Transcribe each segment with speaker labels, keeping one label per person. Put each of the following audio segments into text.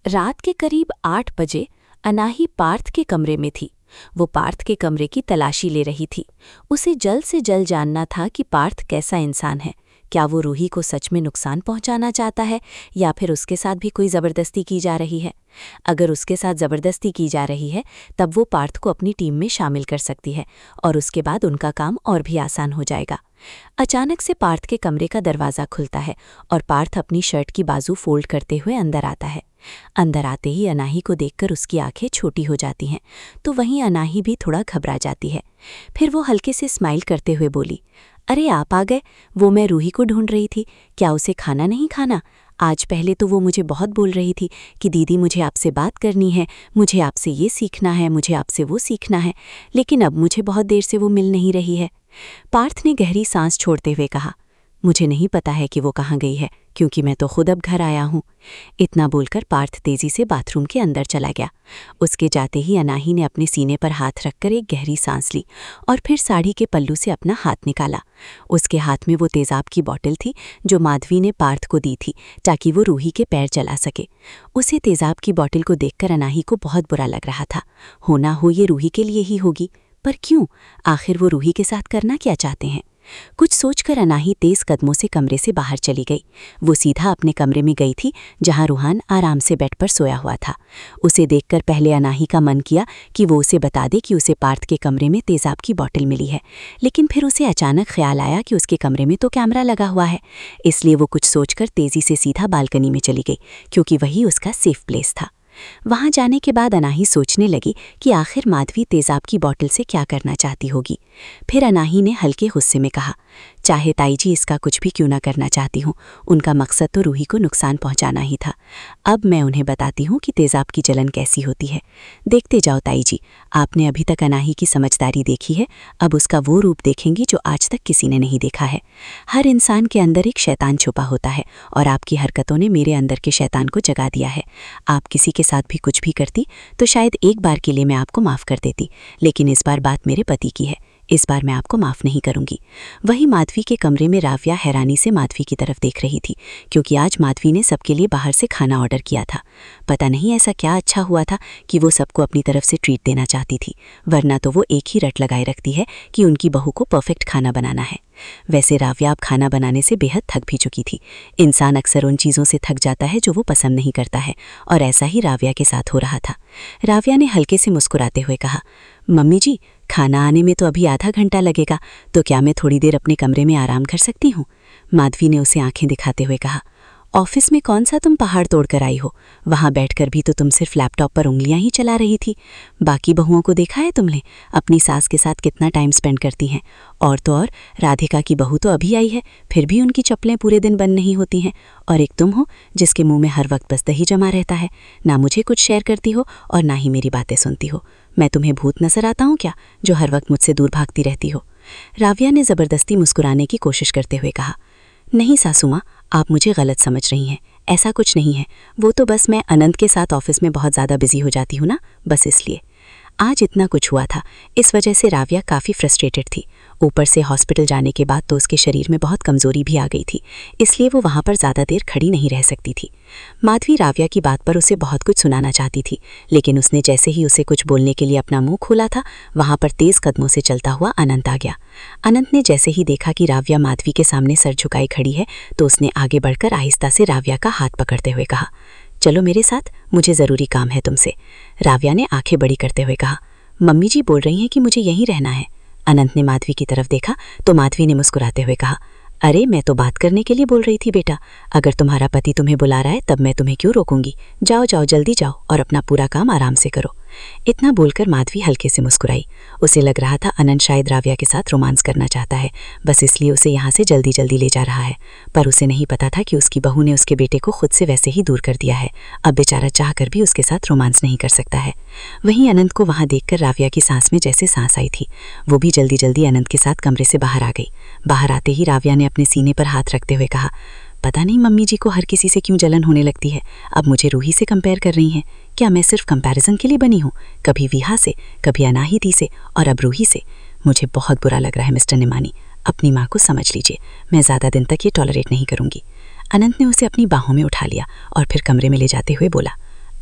Speaker 1: रात के करीब 8 बजे अनाही पार्थ के कमरे में थी। वो पार्थ के कमरे की तलाशी ले रही थी। उसे जल्द से जल्द जानना था कि पार्थ कैसा इंसान है। क्या वो रूही को सच में नुकसान पहुंचाना चाहता है या फिर उसके साथ भी कोई ज़बरदस्ती की जा रही है। अगर उसके साथ ज़बरदस्ती की जा रही है तब वो पार्थ को अपनी टीम में शामिल कर सकती है और उसके बाद उनका काम और भी आसान हो जाएगा। अचानक से पार्थ के कमरे का दरवाज़ा खुलता है और पार्थ अपनी शर्ट की बाजू फोल्ड करते हुए अंदर आता है। अंदर आते ही अनाही को देखकर उसकी आंखें छोटी हो जाती हैं, तो वहीं अनाही भी थोड़ा घबरा जाती है। फिर वो हल्के से स्माइल करते हुए बोली, अरे आप आ गए। वो मैं रूही को ढूंढ रही थी। क्या उसे खाना नहीं खाना? आज पहले तो वो मुझे बहुत बोल रही थी कि दीदी मुझे आपसे बात करनी है, मुझे आपसे ये सीखना है, मुझे आपसे वो सीखना है, लेकिन अब मुझे बहुत देर से वो मिल नहीं रही है। पार्थ ने गहरी सांस छोड़ते हुए कहा, मुझे नहीं पता है कि वो कहाँ गई है, क्योंकि मैं तो खुद अब घर आया हूँ। इतना बोलकर पार्थ तेजी से बाथरूम के अंदर चला गया। उसके जाते ही अनाही ने अपने सीने पर हाथ रखकर एक गहरी सांस ली और फिर साड़ी के पल्लू से अपना हाथ निकाला। उसके हाथ में वो तेजाब की बोतल थी जो माधवी ने पार्थ को दी थी ताकि वो रूही के पैर जला सके। उसे तेजाब की बोतल को देखकर अनाही को बहुत बुरा लग रहा था। होना हो ये रूही के लिए ही होगी, पर क्यों? आखिर वो रूही के साथ करना क्या चाहते हैं? कुछ सोचकर अनाही तेज कदमों से कमरे से बाहर चली गई। वो सीधा अपने कमरे में गई थी जहां रूहान आराम से बेड पर सोया हुआ था। उसे देखकर पहले अनाही का मन किया कि वो उसे बता दे कि उसे पार्थ के कमरे में तेजाब की बोतल मिली है, लेकिन फिर उसे अचानक ख्याल आया कि उसके कमरे में तो कैमरा लगा हुआ है। इसलिए वो कुछ सोचकर तेजी से सीधा बालकनी में चली गई, क्योंकि वही उसका सेफ प्लेस था। वहां जाने के बाद अनाही सोचने लगी कि आखिर माधवी तेजाब की बोतल से क्या करना चाहती होगी। फिर अनाही ने हल्के गुस्से में कहा, चाहे ताई जी इसका कुछ भी क्यों ना करना चाहती हूँ, उनका मकसद तो रूही को नुकसान पहुंचाना ही था। अब मैं उन्हें बताती हूँ कि तेजाब की जलन कैसी होती है। देखते जाओ ताई जी, आपने अभी तक अनाही की समझदारी देखी है, अब उसका वो रूप देखेंगी जो आज तक किसी ने नहीं देखा है। हर इंसान के अंदर एक शैतान छुपा होता है और आपकी हरकतों ने मेरे अंदर के शैतान को जगा दिया है। आप किसी के साथ भी कुछ भी करती तो शायद एक बार के लिए मैं आपको माफ़ कर देती, लेकिन इस बार बात मेरे पति की है, इस बार मैं आपको माफ़ नहीं करूंगी। वही माधवी के कमरे में राव्या हैरानी से माधवी की तरफ देख रही थी, क्योंकि आज माधवी ने सबके लिए बाहर से खाना ऑर्डर किया था। पता नहीं ऐसा क्या अच्छा हुआ था कि वो सबको अपनी तरफ से ट्रीट देना चाहती थी, वरना तो वो एक ही रट लगाए रखती है कि उनकी बहू को परफेक्ट खाना बनाना है। वैसे राव्या अब खाना बनाने से बेहद थक भी चुकी थी। इंसान अक्सर उन चीज़ों से थक जाता है जो वो पसंद नहीं करता है, और ऐसा ही राव्या के साथ हो रहा था। राव्या ने हल्के से मुस्कुराते हुए कहा, मम्मी जी, खाना आने में तो अभी आधा घंटा लगेगा, तो क्या मैं थोड़ी देर अपने कमरे में आराम कर सकती हूँ? माधवी ने उसे आंखें दिखाते हुए कहा, ऑफिस में कौन सा तुम पहाड़ तोड़कर आई हो? वहां बैठकर भी तो तुम सिर्फ लैपटॉप पर उंगलियां ही चला रही थी। बाकी बहुओं को देखा है तुमने अपनी सास के साथ कितना टाइम स्पेंड करती हैं? और तो और राधिका की बहू तो अभी आई है, फिर भी उनकी चप्पलें पूरे दिन बंद नहीं होती हैं। और एक तुम हो जिसके मुंह में हर वक्त बस दही जमा रहता है। ना मुझे कुछ शेयर करती हो और ना ही मेरी बातें सुनती हो। मैं तुम्हें भूत नजर आता हूँ क्या, जो हर वक्त मुझसे दूर भागती रहती हो? राव्या ने ज़बरदस्ती मुस्कुराने की कोशिश करते हुए कहा, नहीं सासू माँ, आप मुझे गलत समझ रही हैं। ऐसा कुछ नहीं है, वो तो बस मैं अनंत के साथ ऑफिस में बहुत ज़्यादा बिजी हो जाती हूँ ना, बस इसलिए। आज इतना कुछ हुआ था, इस वजह से राव्या काफ़ी फ्रस्ट्रेटेड थी। ऊपर से हॉस्पिटल जाने के बाद तो उसके शरीर में बहुत कमज़ोरी भी आ गई थी, इसलिए वो वहाँ पर ज़्यादा देर खड़ी नहीं रह सकती थी। माधवी राव्या की बात पर उसे बहुत कुछ सुनाना चाहती थी, लेकिन उसने जैसे ही उसे कुछ बोलने के लिए अपना मुंह खोला था, वहाँ पर तेज़ कदमों से चलता हुआ अनंत आ गया। अनंत ने जैसे ही देखा कि राव्या माधवी के सामने सर झुकाए खड़ी है, तो उसने आगे बढ़कर आहिस्ता से राव्या का हाथ पकड़ते हुए कहा, चलो मेरे साथ, मुझे ज़रूरी काम है तुमसे। राव्या ने आंखें बड़ी करते हुए कहा, मम्मी जी बोल रही हैं कि मुझे यहीं रहना है। अनंत ने माधवी की तरफ देखा तो माधवी ने मुस्कुराते हुए कहा, अरे मैं तो बात करने के लिए बोल रही थी बेटा, अगर तुम्हारा पति तुम्हें बुला रहा है तब मैं तुम्हें क्यों रोकूंगी। जाओ जाओ, जल्दी जाओ और अपना पूरा काम आराम से करो। इतना बोलकर माधवी हल्के से मुस्कुराई। उसे लग रहा था अनंत शायद राव्या के साथ रोमांस करना चाहता है, बस इसलिए उसे यहाँ से जल्दी जल्दी ले जा रहा है। पर उसे नहीं पता था कि उसकी बहू ने उसके बेटे को खुद से वैसे ही दूर कर दिया है। अब बेचारा चाहकर भी उसके साथ रोमांस नहीं कर सकता है। वहीं अनंत को वहाँ देखकर राव्या की सांस में जैसे सांस आई थी। वो भी जल्दी जल्दी अनंत के साथ कमरे से बाहर आ गई। बाहर आते ही राव्या ने अपने सीने पर हाथ रखते हुए कहा, पता नहीं मम्मी जी को हर किसी से क्यों जलन होने लगती है। अब मुझे रूही से कंपेयर कर रही हैं। क्या मैं सिर्फ कंपैरिजन के लिए बनी हूँ? कभी विहा से, कभी अनाही दी से और अब रूही से। मुझे बहुत बुरा लग रहा है मिस्टर निमानी, अपनी माँ को समझ लीजिए। मैं ज़्यादा दिन तक ये टॉलरेट नहीं करूँगी। अनंत ने उसे अपनी बाहों में उठा लिया और फिर कमरे में ले जाते हुए बोला,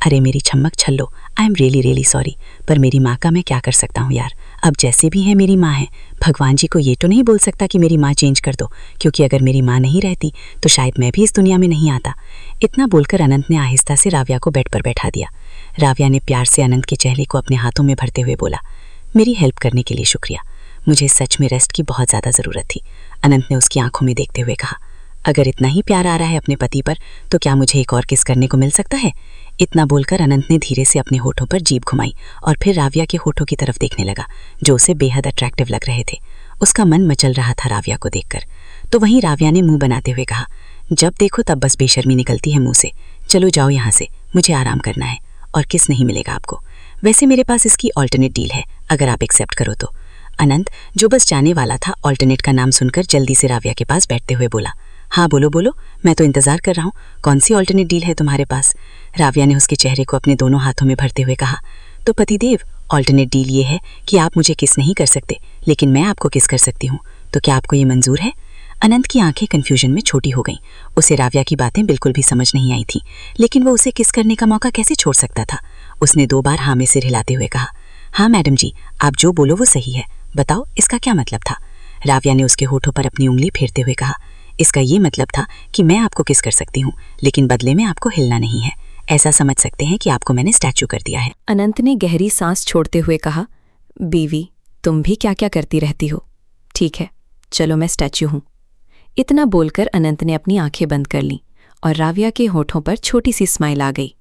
Speaker 2: अरे मेरी छम्मक छल्लो, आई एम रियली सॉरी, पर मेरी माँ का मैं क्या कर सकता हूँ यार। अब जैसे भी है मेरी माँ है, भगवान जी को ये तो नहीं बोल सकता कि मेरी माँ चेंज कर दो, क्योंकि अगर मेरी माँ नहीं रहती तो शायद मैं भी इस दुनिया में नहीं आता। इतना बोलकर अनंत ने आहिस्ता से राव्या को बेड पर बैठा दिया। राव्या ने प्यार से अनंत के चेहरे को अपने हाथों में भरते हुए बोला, मेरी हेल्प करने के लिए शुक्रिया, मुझे सच में रेस्ट की बहुत ज़्यादा ज़रूरत थी। अनंत ने उसकी आंखों में देखते हुए कहा, अगर इतना ही प्यार आ रहा है अपने पति पर तो क्या मुझे एक और किस करने को मिल सकता है? इतना बोलकर अनंत ने धीरे से अपने होठों पर जीभ घुमाई और फिर राव्या के होठों की तरफ देखने लगा, जो उसे बेहद अट्रैक्टिव लग रहे थे। उसका मन मचल रहा था राव्या को देखकर। तो वहीं राव्या ने मुंह बनाते हुए कहा, जब देखो तब बस बेशर्मी निकलती है मुंह से, चलो जाओ यहाँ से, मुझे आराम करना है और किस नहीं मिलेगा आपको। वैसे मेरे पास इसकी ऑल्टरनेट डील है, अगर आप एक्सेप्ट करो तो। अनंत, जो बस जाने वाला था, ऑल्टरनेट का नाम सुनकर जल्दी से राव्या के पास बैठते हुए बोला, हाँ बोलो बोलो, मैं तो इंतजार कर रहा हूँ, कौन सी ऑल्टरनेट डील है तुम्हारे पास? राव्या ने उसके चेहरे को अपने दोनों हाथों में भरते हुए कहा, तो पतिदेव, ऑल्टरनेट डील ये है कि आप मुझे किस नहीं कर सकते, लेकिन मैं आपको किस कर सकती हूँ, तो क्या आपको ये मंजूर है? अनंत की आंखें कन्फ्यूजन में छोटी हो गईं। उसे राव्या की बातें बिल्कुल भी समझ नहीं आई थी, लेकिन वो उसे किस करने का मौका कैसे छोड़ सकता था? उसने 2 बार हाँ में सिर हिलाते हुए कहा, हाँ मैडम जी, आप जो बोलो वो सही है, बताओ इसका क्या मतलब था? राव्या ने उसके होठों पर अपनी उंगली फेरते हुए कहा, इसका ये मतलब था कि मैं आपको किस कर सकती हूँ, लेकिन बदले में आपको हिलना नहीं है। ऐसा समझ सकते हैं कि आपको मैंने स्टैचू कर दिया है।
Speaker 1: अनंत ने गहरी सांस छोड़ते हुए कहा, बीवी, तुम भी क्या क्या करती रहती हो? ठीक है, चलो मैं स्टैचू हूँ। इतना बोलकर अनंत ने अपनी आंखें बंद कर लीं और राव्या के होठों पर छोटी सी स्माइल आ गई।